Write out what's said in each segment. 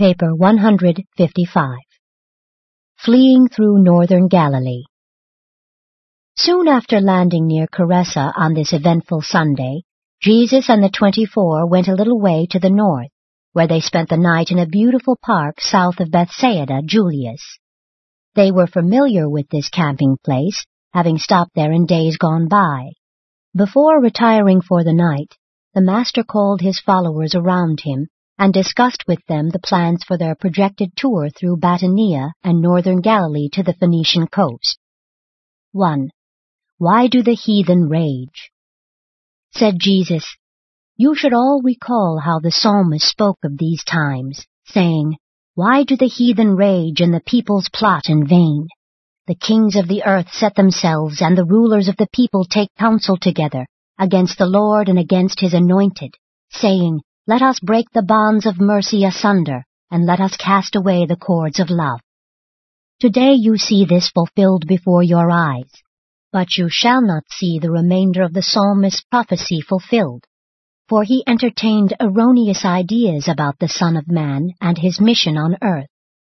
Paper 155. Fleeing through northern Galilee. Soon after landing near Gerasa on this eventful Sunday, Jesus and the 24 went a little way to the north, where they spent the night in a beautiful park south of Bethsaida Julias. They were familiar with this camping place, having stopped there in days gone by. Before retiring for the night, the Master called his followers around him and discussed with them the plans for their projected tour through Batanea and northern Galilee to the Phoenician coast. 1. Why do the heathen rage? Said Jesus, you should all recall how the psalmist spoke of these times, saying, Why do the heathen rage and the peoples plot in vain? The kings of the earth set themselves, and the rulers of the people take counsel together against the Lord and against his anointed, saying, Let us break the bonds of mercy asunder, and let us cast away the cords of love. Today you see this fulfilled before your eyes, but you shall not see the remainder of the psalmist's prophecy fulfilled, for he entertained erroneous ideas about the Son of Man and his mission on earth.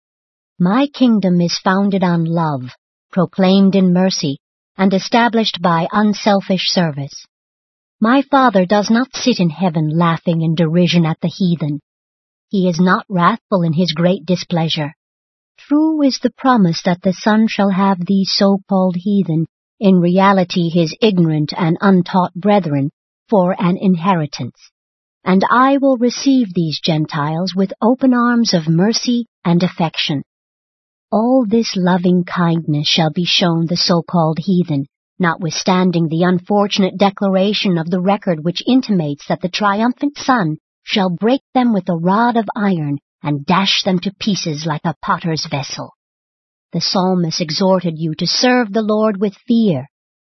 My kingdom is founded on love, proclaimed in mercy, and established by unselfish service. My Father does not sit in heaven laughing in derision at the heathen. He is not wrathful in his great displeasure. True is the promise that the Son shall have these so-called heathen, in reality his ignorant and untaught brethren, for an inheritance. And I will receive these Gentiles with open arms of mercy and affection. All this loving kindness shall be shown the so-called heathen, notwithstanding the unfortunate declaration of the record which intimates that the triumphant Son shall break them with a rod of iron and dash them to pieces like a potter's vessel. The psalmist exhorted you to serve the Lord with fear.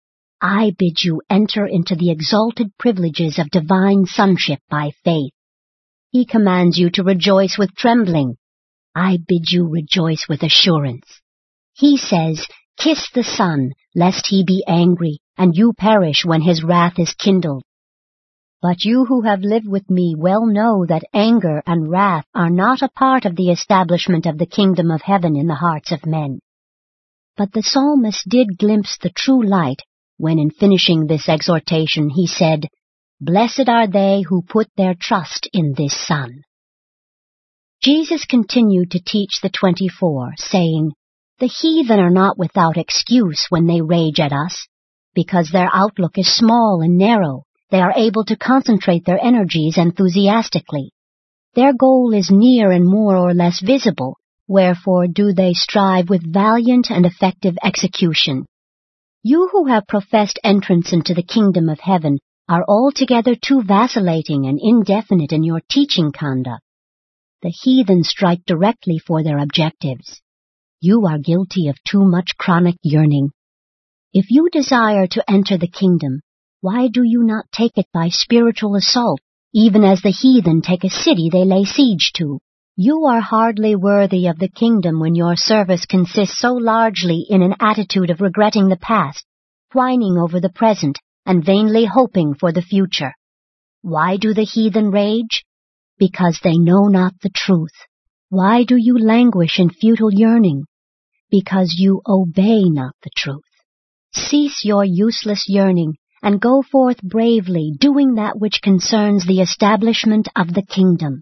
I bid you enter into the exalted privileges of divine sonship by faith. He commands you to rejoice with trembling. I bid you rejoice with assurance. He says, Kiss the Son, lest he be angry, and you perish when his wrath is kindled. But you who have lived with me well know that anger and wrath are not a part of the establishment of the kingdom of heaven in the hearts of men. But the psalmist did glimpse the true light when in finishing this exhortation he said, Blessed are they who put their trust in this Son. Jesus continued to teach the 24, saying, The heathen are not without excuse when they rage at us. Because their outlook is small and narrow, they are able to concentrate their energies enthusiastically. Their goal is near and more or less visible, wherefore do they strive with valiant and effective execution. You who have professed entrance into the kingdom of heaven are altogether too vacillating and indefinite in your teaching conduct. The heathen strike directly for their objectives. You are guilty of too much chronic yearning. If you desire to enter the kingdom, why do you not take it by spiritual assault, even as the heathen take a city they lay siege to? You are hardly worthy of the kingdom when your service consists so largely in an attitude of regretting the past, whining over the present, and vainly hoping for the future. Why do the heathen rage? Because they know not the truth. Why do you languish in futile yearning? Because you obey not the truth. Cease your useless yearning, and go forth bravely, doing that which concerns the establishment of the kingdom.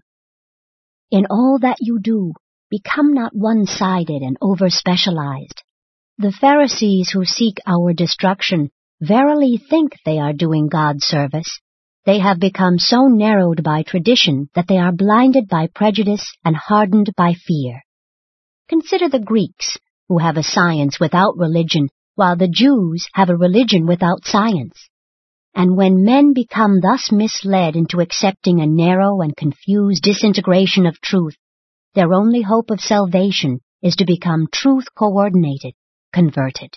In all that you do, become not one-sided and over-specialized. The Pharisees who seek our destruction verily think they are doing God's service. They have become so narrowed by tradition that they are blinded by prejudice and hardened by fear. Consider the Greeks, who have a science without religion, while the Jews have a religion without science. And when men become thus misled into accepting a narrow and confused disintegration of truth, their only hope of salvation is to become truth-coordinated, converted.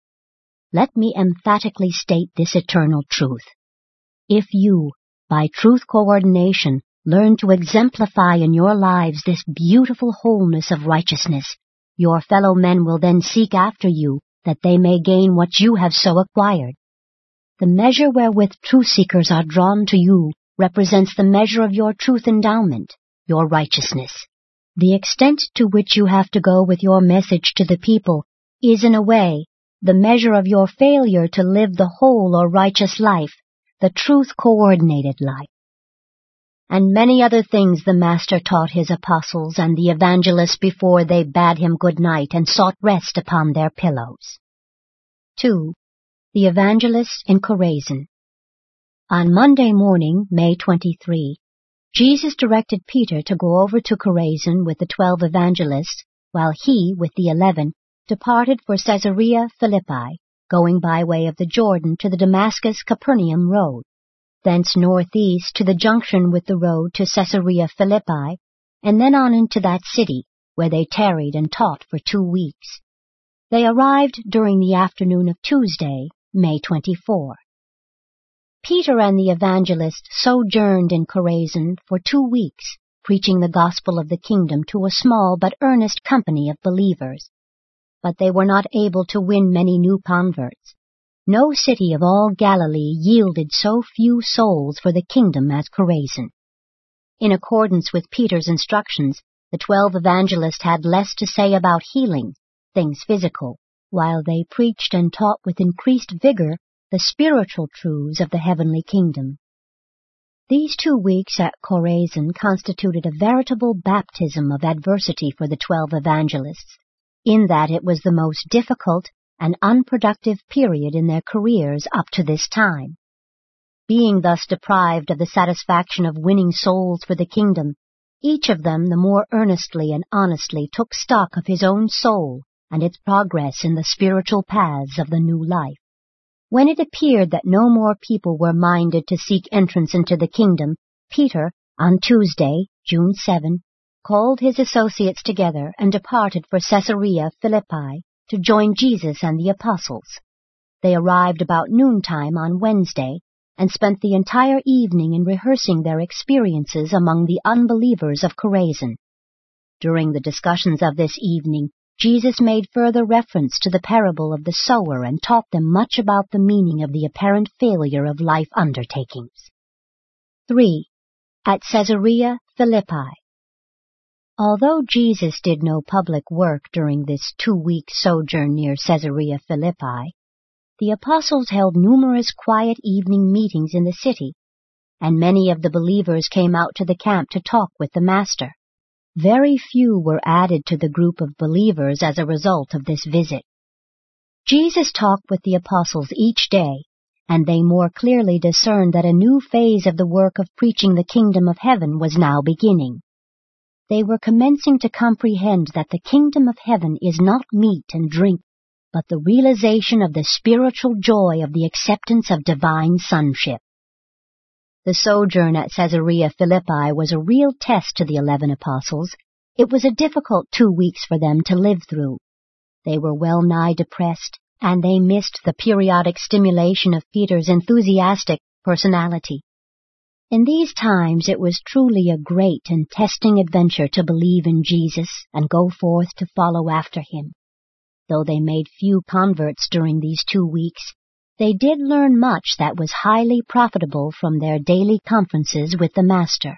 Let me emphatically state this eternal truth. If you, by truth coordination, learn to exemplify in your lives this beautiful wholeness of righteousness, your fellow men will then seek after you, that they may gain what you have so acquired. The measure wherewith truth-seekers are drawn to you represents the measure of your truth endowment, your righteousness. The extent to which you have to go with your message to the people is, in a way, the measure of your failure to live the whole or righteous life, the truth-coordinated life. And many other things the Master taught his apostles and the evangelists before they bade him good night and sought rest upon their pillows. 2. The evangelists in Chorazin. On Monday morning, May 23, Jesus directed Peter to go over to Chorazin with the 12 evangelists, while he, with the 11, departed for Caesarea Philippi, going by way of the Jordan to the Damascus-Capernaum road, thence northeast to the junction with the road to Caesarea Philippi, and then on into that city, where they tarried and taught for 2 weeks. They arrived during the afternoon of Tuesday, May 24. Peter and the evangelists sojourned in Chorazin for 2 weeks, preaching the gospel of the kingdom to a small but earnest company of believers. But they were not able to win many new converts. No city of all Galilee yielded so few souls for the kingdom as Chorazin. In accordance with Peter's instructions, the 12 evangelists had less to say about healing, things physical, while they preached and taught with increased vigor the spiritual truths of the heavenly kingdom. These 2 weeks at Chorazin constituted a veritable baptism of adversity for the 12 evangelists, in that it was the most difficult and unproductive period in their careers up to this time. Being thus deprived of the satisfaction of winning souls for the kingdom, each of them the more earnestly and honestly took stock of his own soul and its progress in the spiritual paths of the new life. When it appeared that no more people were minded to seek entrance into the kingdom, Peter, on Tuesday, June 7, called his associates together and departed for Caesarea Philippi to join Jesus and the apostles. They arrived about noontime on Wednesday and spent the entire evening in rehearsing their experiences among the unbelievers of Chorazin. During the discussions of this evening, Jesus made further reference to the parable of the sower and taught them much about the meaning of the apparent failure of life undertakings. 3. At Caesarea Philippi. Although Jesus did no public work during this 2-week sojourn near Caesarea Philippi, the apostles held numerous quiet evening meetings in the city, and many of the believers came out to the camp to talk with the Master. Very few were added to the group of believers as a result of this visit. Jesus talked with the apostles each day, and they more clearly discerned that a new phase of the work of preaching the kingdom of heaven was now beginning. They were commencing to comprehend that the kingdom of heaven is not meat and drink, but the realization of the spiritual joy of the acceptance of divine sonship. The sojourn at Caesarea Philippi was a real test to the 11 apostles. It was a difficult 2 weeks for them to live through. They were well nigh depressed, and they missed the periodic stimulation of Peter's enthusiastic personality. In these times it was truly a great and testing adventure to believe in Jesus and go forth to follow after him. Though they made few converts during these 2 weeks, they did learn much that was highly profitable from their daily conferences with the Master.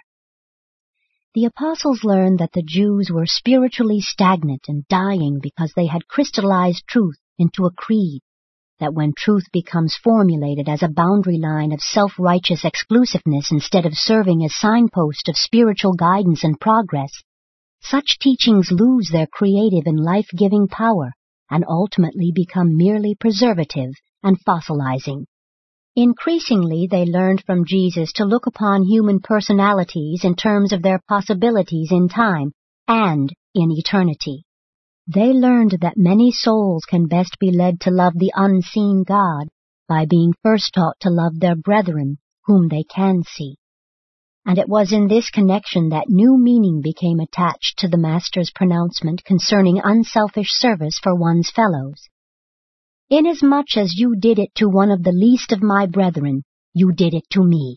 The apostles learned that the Jews were spiritually stagnant and dying because they had crystallized truth into a creed, that when truth becomes formulated as a boundary line of self-righteous exclusiveness instead of serving as signpost of spiritual guidance and progress, such teachings lose their creative and life-giving power and ultimately become merely preservative and fossilizing. Increasingly, they learned from Jesus to look upon human personalities in terms of their possibilities in time and in eternity. They learned that many souls can best be led to love the unseen God by being first taught to love their brethren, whom they can see. And it was in this connection that new meaning became attached to the Master's pronouncement concerning unselfish service for one's fellows. Inasmuch as you did it to one of the least of my brethren, you did it to me.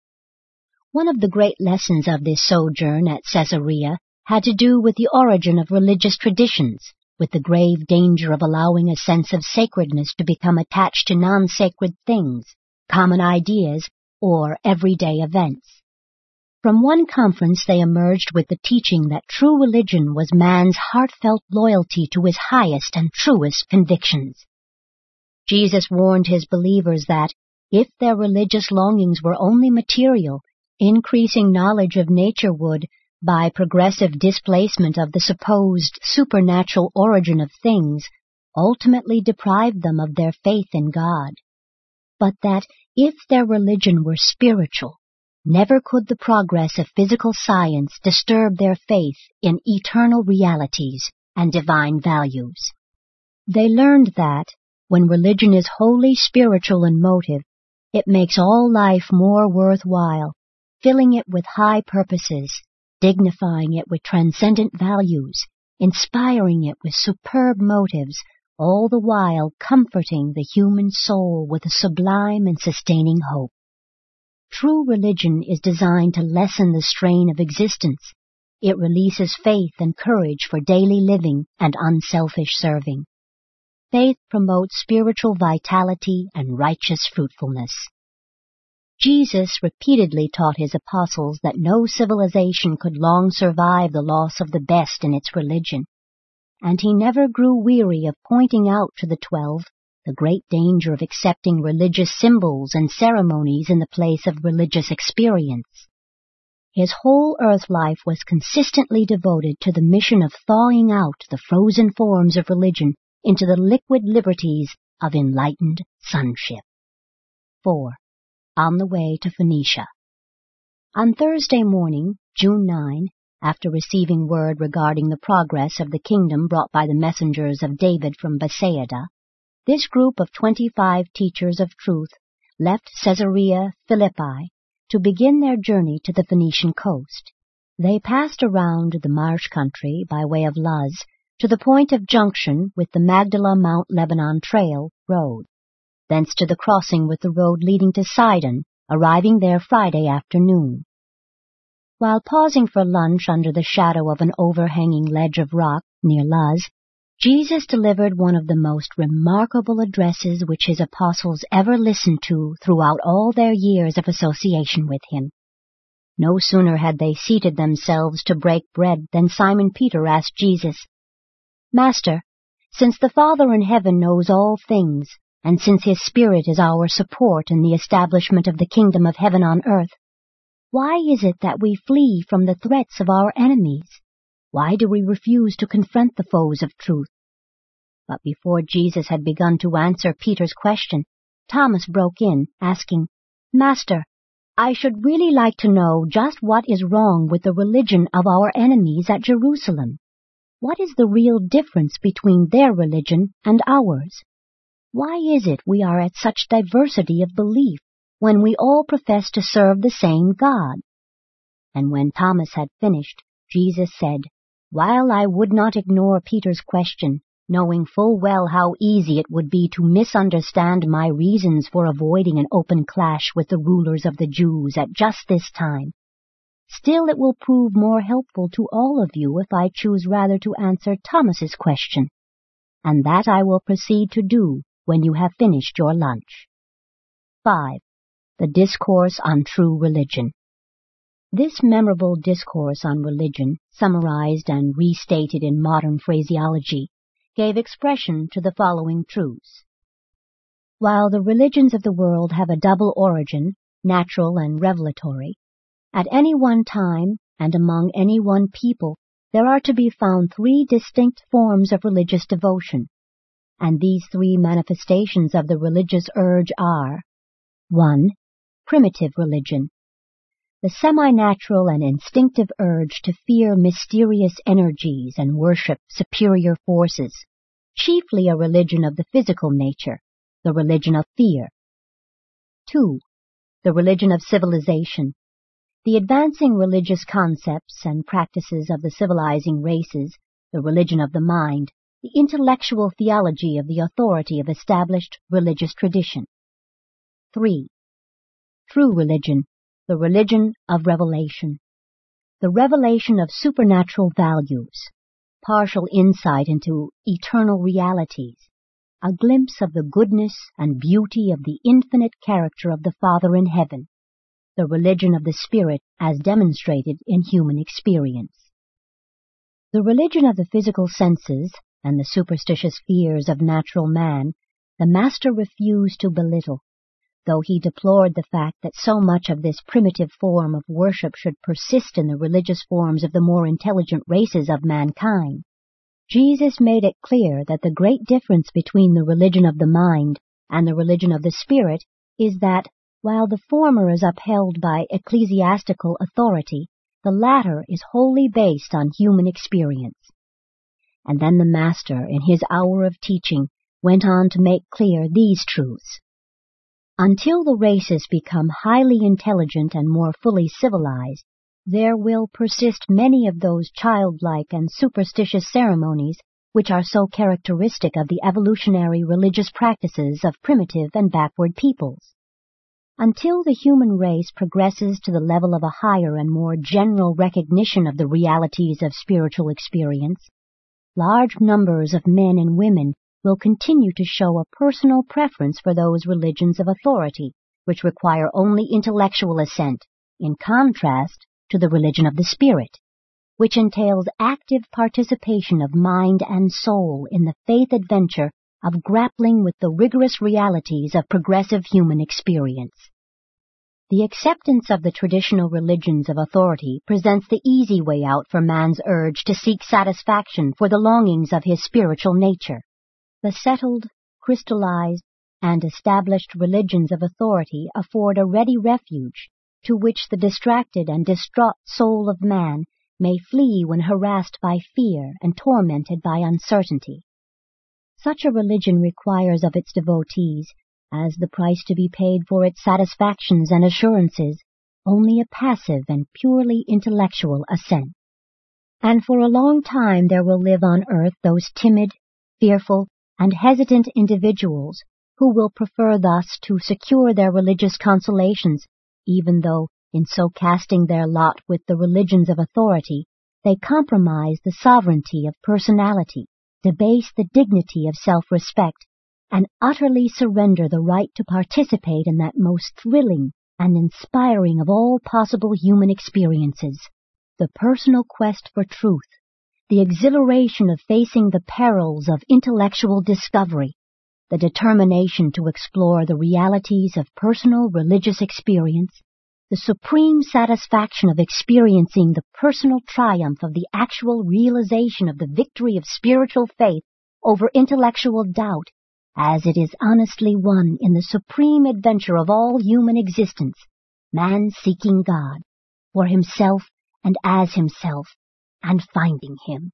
One of the great lessons of this sojourn at Caesarea had to do with the origin of religious traditions, with the grave danger of allowing a sense of sacredness to become attached to non-sacred things, common ideas, or everyday events. From one conference they emerged with the teaching that true religion was man's heartfelt loyalty to his highest and truest convictions. Jesus warned his believers that, if their religious longings were only material, increasing knowledge of nature would, by progressive displacement of the supposed supernatural origin of things, ultimately deprive them of their faith in God. But that, if their religion were spiritual, never could the progress of physical science disturb their faith in eternal realities and divine values. They learned that, when religion is wholly spiritual in motive, it makes all life more worthwhile, filling it with high purposes, dignifying it with transcendent values, inspiring it with superb motives, all the while comforting the human soul with a sublime and sustaining hope. True religion is designed to lessen the strain of existence. It releases faith and courage for daily living and unselfish serving. Faith promotes spiritual vitality and righteous fruitfulness. Jesus repeatedly taught his apostles that no civilization could long survive the loss of the best in its religion, and he never grew weary of pointing out to the 12 the great danger of accepting religious symbols and ceremonies in the place of religious experience. His whole earth life was consistently devoted to the mission of thawing out the frozen forms of religion into the liquid liberties of enlightened sonship. 4. On the way to Phoenicia. On Thursday morning, June 9, after receiving word regarding the progress of the kingdom brought by the messengers of David from Bethsaida, this group of 25 teachers of truth left Caesarea Philippi to begin their journey to the Phoenician coast. They passed around the marsh country by way of Luz to the point of junction with the Magdala-Mount Lebanon Trail road, thence to the crossing with the road leading to Sidon, arriving there Friday afternoon. While pausing for lunch under the shadow of an overhanging ledge of rock near Luz, Jesus delivered one of the most remarkable addresses which his apostles ever listened to throughout all their years of association with him. No sooner had they seated themselves to break bread than Simon Peter asked Jesus, "Master, since the Father in heaven knows all things, and since his Spirit is our support in the establishment of the kingdom of heaven on earth, why is it that we flee from the threats of our enemies? Why do we refuse to confront the foes of truth?" But before Jesus had begun to answer Peter's question, Thomas broke in, asking, "Master, I should really like to know just what is wrong with the religion of our enemies at Jerusalem. What is the real difference between their religion and ours? Why is it we are at such diversity of belief when we all profess to serve the same God?" And when Thomas had finished, Jesus said, "While I would not ignore Peter's question, knowing full well how easy it would be to misunderstand my reasons for avoiding an open clash with the rulers of the Jews at just this time, still it will prove more helpful to all of you if I choose rather to answer Thomas's question, and that I will proceed to do when you have finished your lunch." 5. The Discourse on True Religion. This memorable discourse on religion, summarized and restated in modern phraseology, gave expression to the following truths. While the religions of the world have a double origin, natural and revelatory, at any one time and among any one people there are to be found 3 distinct forms of religious devotion, and these 3 manifestations of the religious urge are: 1. Primitive religion. The semi-natural and instinctive urge to fear mysterious energies and worship superior forces, chiefly a religion of the physical nature, the religion of fear. 2. The religion of civilization. The advancing religious concepts and practices of the civilizing races, the religion of the mind, the intellectual theology of the authority of established religious tradition. 3. True religion. The religion of revelation. The revelation of supernatural values, partial insight into eternal realities, a glimpse of the goodness and beauty of the infinite character of the Father in heaven, the religion of the Spirit as demonstrated in human experience. The religion of the physical senses and the superstitious fears of natural man the Master refused to belittle, though he deplored the fact that so much of this primitive form of worship should persist in the religious forms of the more intelligent races of mankind. Jesus made it clear that the great difference between the religion of the mind and the religion of the Spirit is that, while the former is upheld by ecclesiastical authority, the latter is wholly based on human experience. And then the Master, in his hour of teaching, went on to make clear these truths. Until the races become highly intelligent and more fully civilized, there will persist many of those childlike and superstitious ceremonies which are so characteristic of the evolutionary religious practices of primitive and backward peoples. Until the human race progresses to the level of a higher and more general recognition of the realities of spiritual experience, large numbers of men and women will continue to show a personal preference for those religions of authority which require only intellectual assent, in contrast to the religion of the Spirit, which entails active participation of mind and soul in the faith adventure of grappling with the rigorous realities of progressive human experience. The acceptance of the traditional religions of authority presents the easy way out for man's urge to seek satisfaction for the longings of his spiritual nature. The settled, crystallized, and established religions of authority afford a ready refuge to which the distracted and distraught soul of man may flee when harassed by fear and tormented by uncertainty. Such a religion requires of its devotees, as the price to be paid for its satisfactions and assurances, only a passive and purely intellectual assent. And for a long time there will live on earth those timid, fearful, and hesitant individuals who will prefer thus to secure their religious consolations, even though, in so casting their lot with the religions of authority, they compromise the sovereignty of personality, debase the dignity of self-respect, and utterly surrender the right to participate in that most thrilling and inspiring of all possible human experiences, the personal quest for truth, the exhilaration of facing the perils of intellectual discovery, the determination to explore the realities of personal religious experience, the supreme satisfaction of experiencing the personal triumph of the actual realization of the victory of spiritual faith over intellectual doubt, as it is honestly won in the supreme adventure of all human existence, man seeking God, for himself and as himself, and finding him.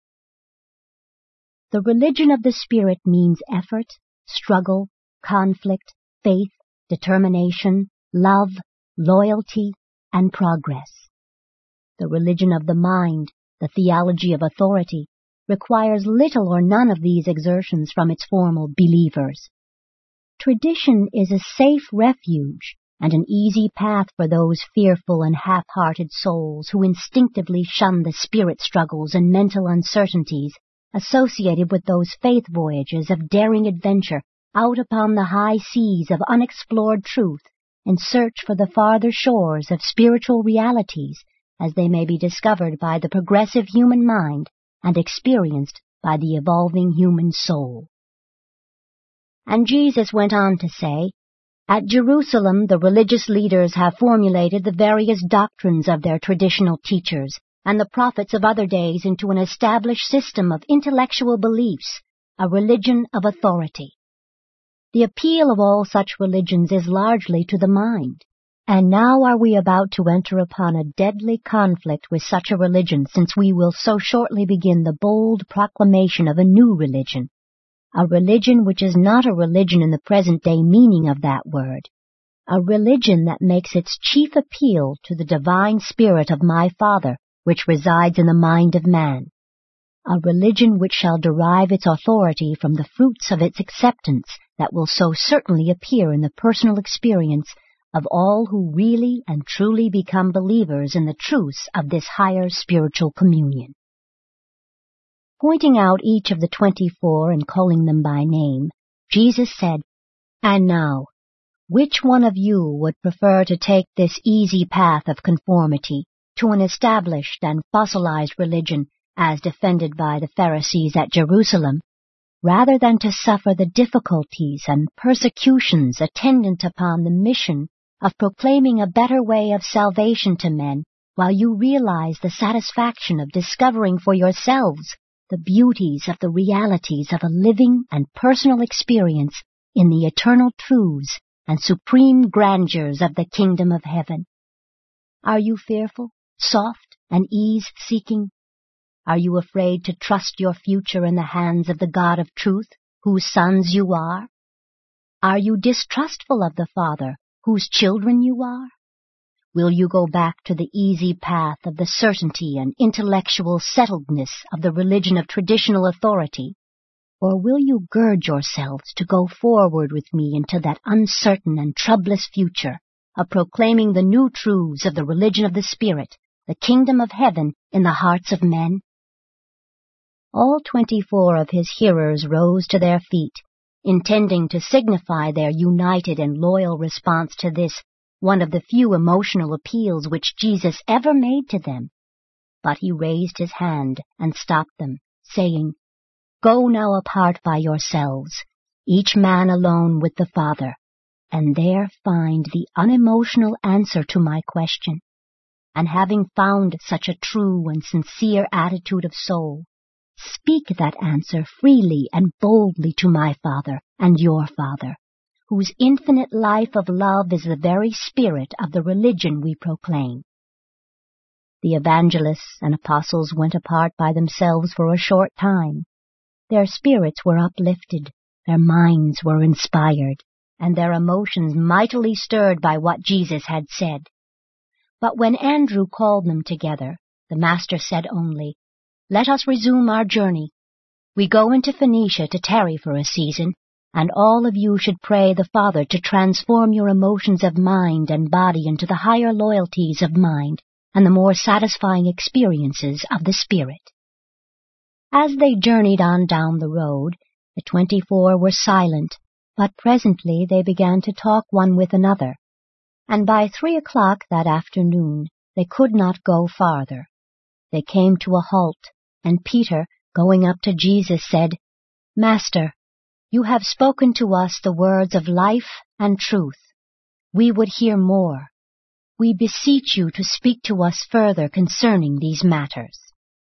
The religion of the Spirit means effort, struggle, conflict, faith, determination, love, loyalty, and progress. The religion of the mind, the theology of authority, requires little or none of these exertions from its formal believers. Tradition is a safe refuge and an easy path for those fearful and half-hearted souls who instinctively shun the spirit struggles and mental uncertainties associated with those faith voyages of daring adventure out upon the high seas of unexplored truth in search for the farther shores of spiritual realities as they may be discovered by the progressive human mind and experienced by the evolving human soul. And Jesus went on to say, at Jerusalem the religious leaders have formulated the various doctrines of their traditional teachers and the prophets of other days into an established system of intellectual beliefs, a religion of authority. The appeal of all such religions is largely to the mind, and now are we about to enter upon a deadly conflict with such a religion, since we will so shortly begin the bold proclamation of a new religion, a religion which is not a religion in the present-day meaning of that word, a religion that makes its chief appeal to the divine spirit of my Father, which resides in the mind of man, a religion which shall derive its authority from the fruits of its acceptance that will so certainly appear in the personal experience of all who really and truly become believers in the truths of this higher spiritual communion. Pointing out each of the 24 and calling them by name, Jesus said, And now, Which one of you would prefer to take this easy path of conformity to an established and fossilized religion as defended by the Pharisees at Jerusalem, rather than to suffer the difficulties and persecutions attendant upon the mission of proclaiming a better way of salvation to men, while you realize the satisfaction of discovering for yourselves the beauties of the realities of a living and personal experience in the eternal truths and supreme grandeurs of the kingdom of heaven? Are you fearful, soft, and ease-seeking? Are you afraid to trust your future in the hands of the God of truth, whose sons you are? Are you distrustful of the Father, whose children you are? Will you go back to the easy path of the certainty and intellectual settledness of the religion of traditional authority? Or will you gird yourselves to go forward with me into that uncertain and troublous future of proclaiming the new truths of the religion of the Spirit, the kingdom of heaven in the hearts of men? All 24 of his hearers rose to their feet, intending to signify their united and loyal response to this, one of the few emotional appeals which Jesus ever made to them. But he raised his hand and stopped them, saying, "Go now apart by yourselves, each man alone with the Father, and there find the unemotional answer to my question. And having found such a true and sincere attitude of soul, speak that answer freely and boldly to my Father and your Father, whose infinite life of love is the very spirit of the religion we proclaim." The evangelists and apostles went apart by themselves for a short time. Their spirits were uplifted, their minds were inspired, and their emotions mightily stirred by what Jesus had said. But when Andrew called them together, the Master said only, "Let us resume our journey. We go into Phoenicia to tarry for a season, and all of you should pray the Father to transform your emotions of mind and body into the higher loyalties of mind and the more satisfying experiences of the Spirit." As they journeyed on down the road, the 24 were silent, but presently they began to talk one with another, and by 3 o'clock that afternoon they could not go farther. They came to a halt, and Peter, going up to Jesus, said, "Master, you have spoken to us the words of life and truth. We would hear more. We beseech you to speak to us further concerning these matters."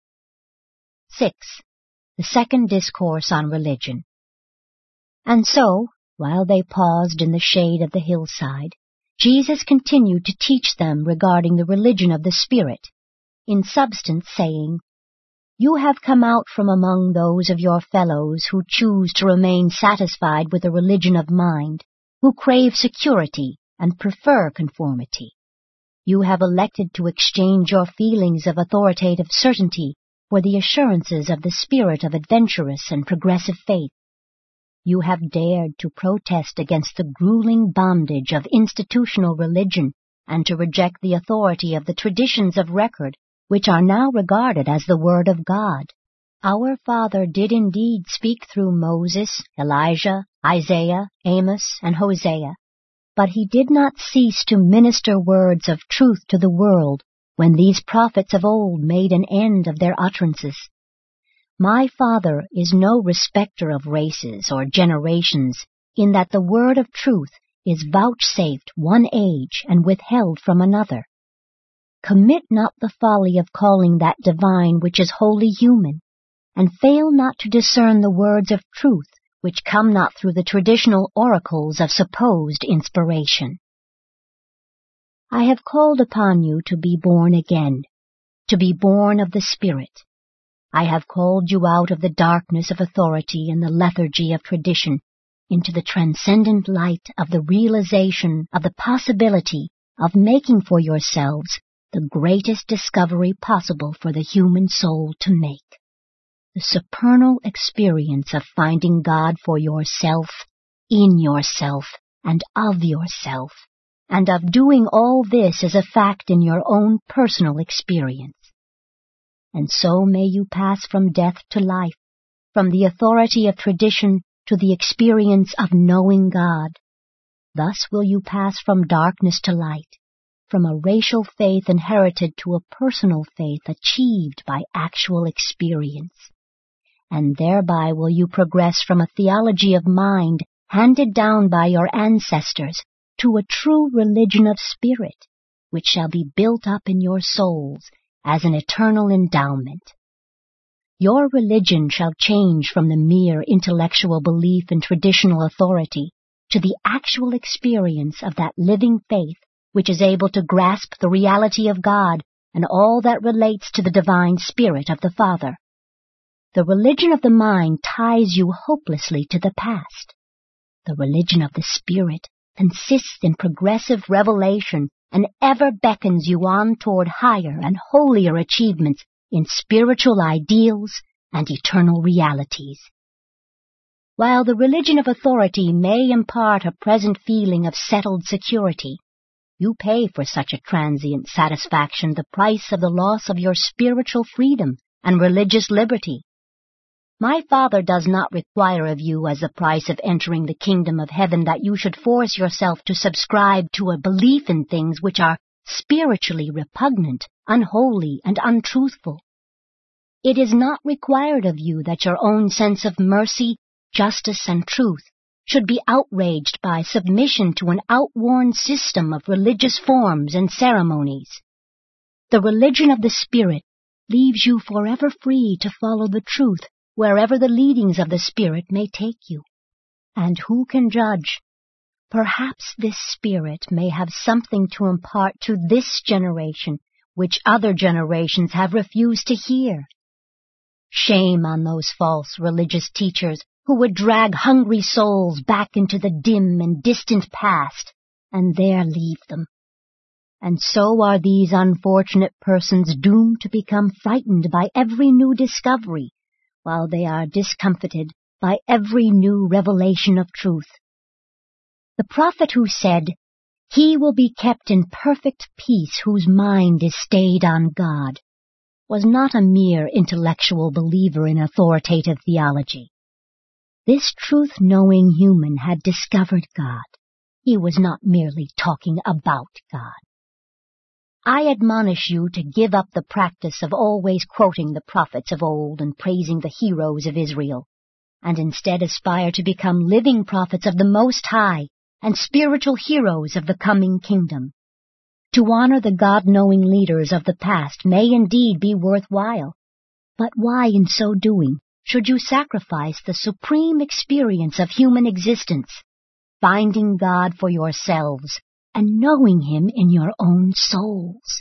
6. The second discourse on religion. And so, while they paused in the shade of the hillside, Jesus continued to teach them regarding the religion of the Spirit, in substance saying, "You have come out from among those of your fellows who choose to remain satisfied with a religion of mind, who crave security and prefer conformity. You have elected to exchange your feelings of authoritative certainty for the assurances of the spirit of adventurous and progressive faith. You have dared to protest against the grueling bondage of institutional religion and to reject the authority of the traditions of record, which are now regarded as the Word of God. Our Father did indeed speak through Moses, Elijah, Isaiah, Amos, and Hosea, but he did not cease to minister words of truth to the world when these prophets of old made an end of their utterances. My Father is no respecter of races or generations, in that the word of truth is vouchsafed one age and withheld from another. Commit not the folly of calling that divine which is wholly human, and fail not to discern the words of truth which come not through the traditional oracles of supposed inspiration. I have called upon you to be born again, to be born of the Spirit. I have called you out of the darkness of authority and the lethargy of tradition into the transcendent light of the realization of the possibility of making for yourselves the greatest discovery possible for the human soul to make, the supernal experience of finding God for yourself, in yourself, and of yourself, and of doing all this as a fact in your own personal experience. And so may you pass from death to life, from the authority of tradition to the experience of knowing God. Thus will you pass from darkness to light, from a racial faith inherited to a personal faith achieved by actual experience. And thereby will you progress from a theology of mind handed down by your ancestors to a true religion of spirit, which shall be built up in your souls as an eternal endowment. Your religion shall change from the mere intellectual belief in traditional authority to the actual experience of that living faith which is able to grasp the reality of God and all that relates to the divine spirit of the Father. The religion of the mind ties you hopelessly to the past. The religion of the spirit consists in progressive revelation and ever beckons you on toward higher and holier achievements in spiritual ideals and eternal realities. While the religion of authority may impart a present feeling of settled security, you pay for such a transient satisfaction the price of the loss of your spiritual freedom and religious liberty. My Father does not require of you as the price of entering the kingdom of heaven that you should force yourself to subscribe to a belief in things which are spiritually repugnant, unholy, and untruthful. It is not required of you that your own sense of mercy, justice, and truth should be outraged by submission to an outworn system of religious forms and ceremonies. The religion of the Spirit leaves you forever free to follow the truth wherever the leadings of the Spirit may take you. And who can judge? Perhaps this Spirit may have something to impart to this generation which other generations have refused to hear. Shame on those false religious teachers who would drag hungry souls back into the dim and distant past and there leave them. And so are these unfortunate persons doomed to become frightened by every new discovery, while they are discomfited by every new revelation of truth. The prophet who said, "He will be kept in perfect peace whose mind is stayed on God," was not a mere intellectual believer in authoritative theology. This truth-knowing human had discovered God. He was not merely talking about God. I admonish you to give up the practice of always quoting the prophets of old and praising the heroes of Israel, and instead aspire to become living prophets of the Most High and spiritual heroes of the coming kingdom. To honor the God-knowing leaders of the past may indeed be worthwhile, but why in so doing should you sacrifice the supreme experience of human existence, finding God for yourselves and knowing Him in your own souls?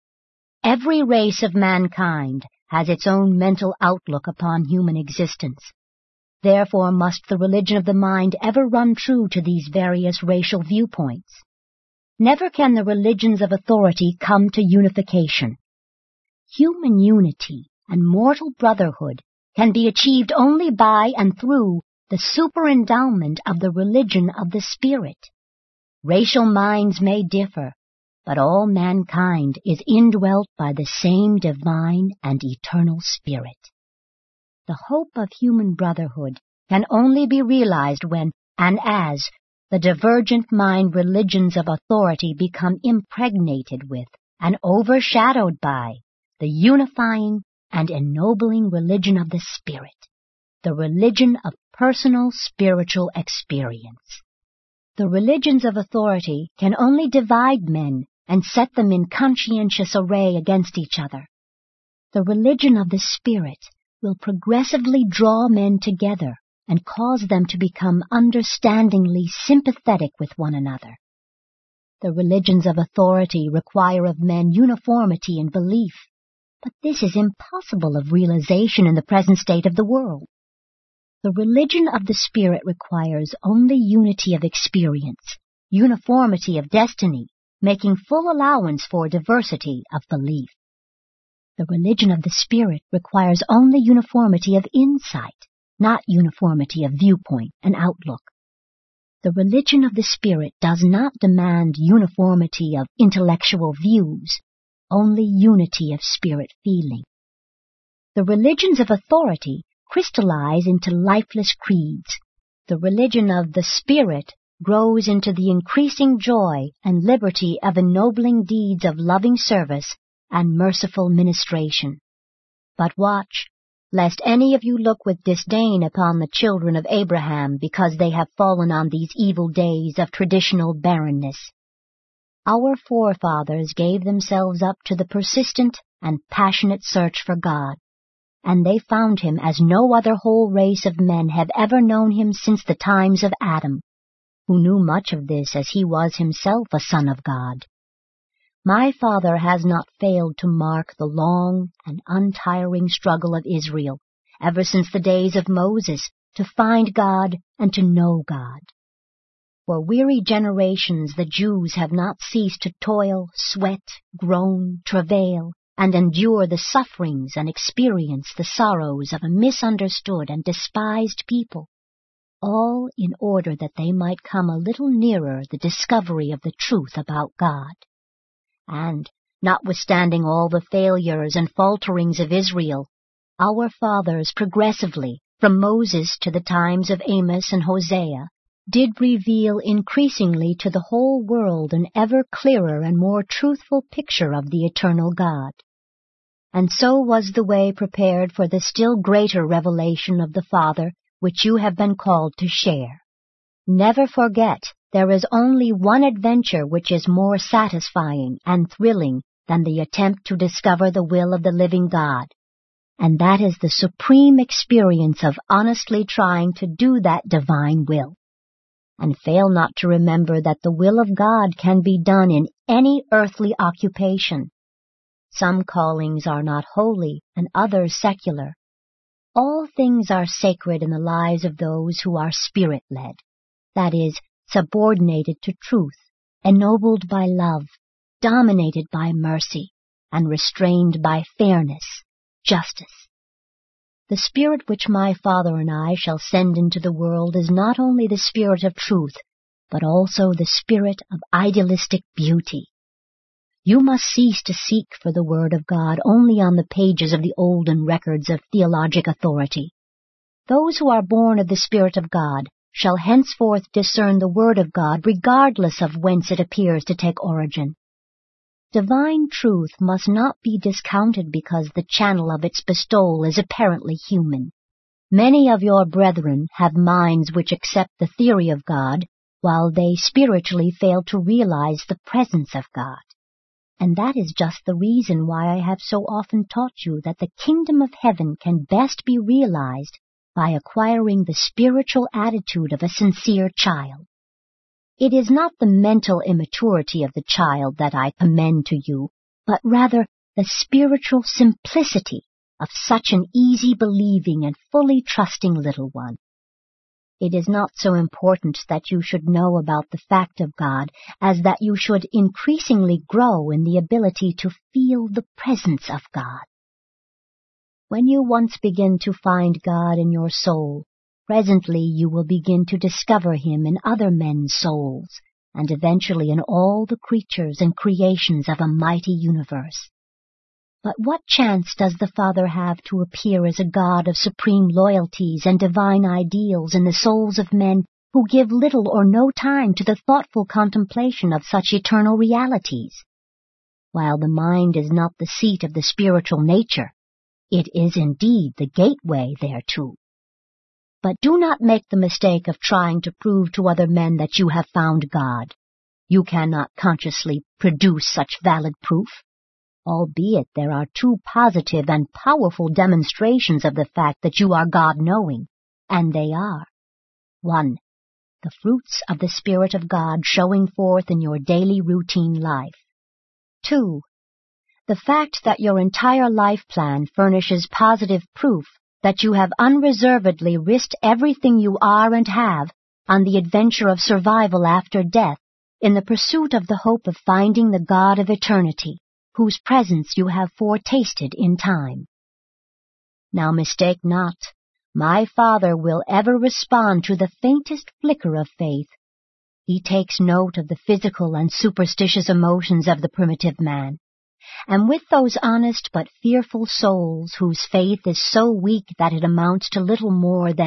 Every race of mankind has its own mental outlook upon human existence. Therefore must the religion of the mind ever run true to these various racial viewpoints. Never can the religions of authority come to unification. Human unity and mortal brotherhood can be achieved only by and through the superendowment of the religion of the Spirit. Racial minds may differ, but all mankind is indwelt by the same divine and eternal Spirit. The hope of human brotherhood can only be realized when and as the divergent mind religions of authority become impregnated with and overshadowed by the unifying and ennobling religion of the Spirit, the religion of personal spiritual experience. The religions of authority can only divide men and set them in conscientious array against each other. The religion of the Spirit will progressively draw men together and cause them to become understandingly sympathetic with one another. The religions of authority require of men uniformity in belief, but this is impossible of realization in the present state of the world. The religion of the Spirit requires only unity of experience, uniformity of destiny, making full allowance for diversity of belief. The religion of the Spirit requires only uniformity of insight, not uniformity of viewpoint and outlook. The religion of the Spirit does not demand uniformity of intellectual views, only unity of spirit feeling. The religions of authority crystallize into lifeless creeds. The religion of the Spirit grows into the increasing joy and liberty of ennobling deeds of loving service and merciful ministration. But watch, lest any of you look with disdain upon the children of Abraham because they have fallen on these evil days of traditional barrenness. Our forefathers gave themselves up to the persistent and passionate search for God, and they found him as no other whole race of men have ever known him since the times of Adam, who knew much of this as he was himself a son of God. My father has not failed to mark the long and untiring struggle of Israel, ever since the days of Moses, to find God and to know God. For weary generations the Jews have not ceased to toil, sweat, groan, travail, and endure the sufferings and experience the sorrows of a misunderstood and despised people, all in order that they might come a little nearer the discovery of the truth about God. And, notwithstanding all the failures and falterings of Israel, our fathers progressively, from Moses to the times of Amos and Hosea, did reveal increasingly to the whole world an ever clearer and more truthful picture of the eternal God. And so was the way prepared for the still greater revelation of the Father, which you have been called to share. Never forget, there is only one adventure which is more satisfying and thrilling than the attempt to discover the will of the living God, and that is the supreme experience of honestly trying to do that divine will. And fail not to remember that the will of God can be done in any earthly occupation. Some callings are not holy and others secular. All things are sacred in the lives of those who are spirit-led, that is, subordinated to truth, ennobled by love, dominated by mercy, and restrained by fairness, justice. The Spirit which my Father and I shall send into the world is not only the Spirit of truth, but also the Spirit of idealistic beauty. You must cease to seek for the Word of God only on the pages of the olden records of theologic authority. Those who are born of the Spirit of God shall henceforth discern the Word of God regardless of whence it appears to take origin. Divine truth must not be discounted because the channel of its bestowal is apparently human. Many of your brethren have minds which accept the theory of God, while they spiritually fail to realize the presence of God. And that is just the reason why I have so often taught you that the kingdom of heaven can best be realized by acquiring the spiritual attitude of a sincere child. It is not the mental immaturity of the child that I commend to you, but rather the spiritual simplicity of such an easy-believing and fully trusting little one. It is not so important that you should know about the fact of God as that you should increasingly grow in the ability to feel the presence of God. When you once begin to find God in your soul, presently you will begin to discover him in other men's souls, and eventually in all the creatures and creations of a mighty universe. But what chance does the Father have to appear as a God of supreme loyalties and divine ideals in the souls of men who give little or no time to the thoughtful contemplation of such eternal realities? While the mind is not the seat of the spiritual nature, it is indeed the gateway thereto. But do not make the mistake of trying to prove to other men that you have found God. You cannot consciously produce such valid proof, albeit there are two positive and powerful demonstrations of the fact that you are God-knowing, and they are: 1. The fruits of the Spirit of God showing forth in your daily routine life. 2. The fact that your entire life plan furnishes positive proof that you have unreservedly risked everything you are and have on the adventure of survival after death in the pursuit of the hope of finding the God of eternity, whose presence you have foretasted in time. Now mistake not, my Father will ever respond to the faintest flicker of faith. He takes note of the physical and superstitious emotions of the primitive man, and with those honest but fearful souls whose faith is so weak that it amounts to little more than an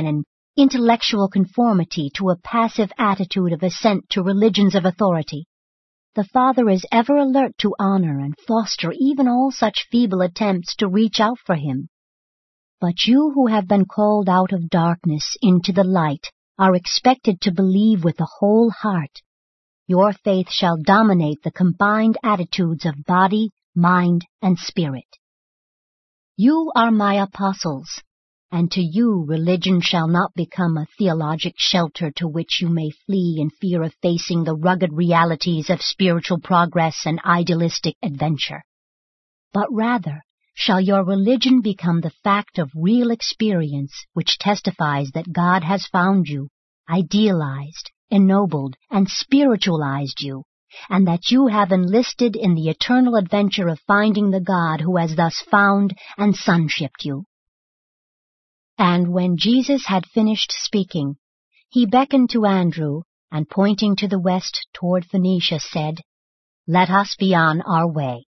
intellectual conformity to a passive attitude of assent to religions of authority. The Father is ever alert to honor and foster even all such feeble attempts to reach out for him. But you who have been called out of darkness into the light are expected to believe with the whole heart. Your faith shall dominate the combined attitudes of body, mind, and spirit. You are my apostles, and to you religion shall not become a theologic shelter to which you may flee in fear of facing the rugged realities of spiritual progress and idealistic adventure. But rather, shall your religion become the fact of real experience which testifies that God has found you, idealized, ennobled, and spiritualized you, and that you have enlisted in the eternal adventure of finding the God who has thus found and sonshipped you. And when Jesus had finished speaking, he beckoned to Andrew, and pointing to the west toward Phoenicia, said, "Let us be on our way."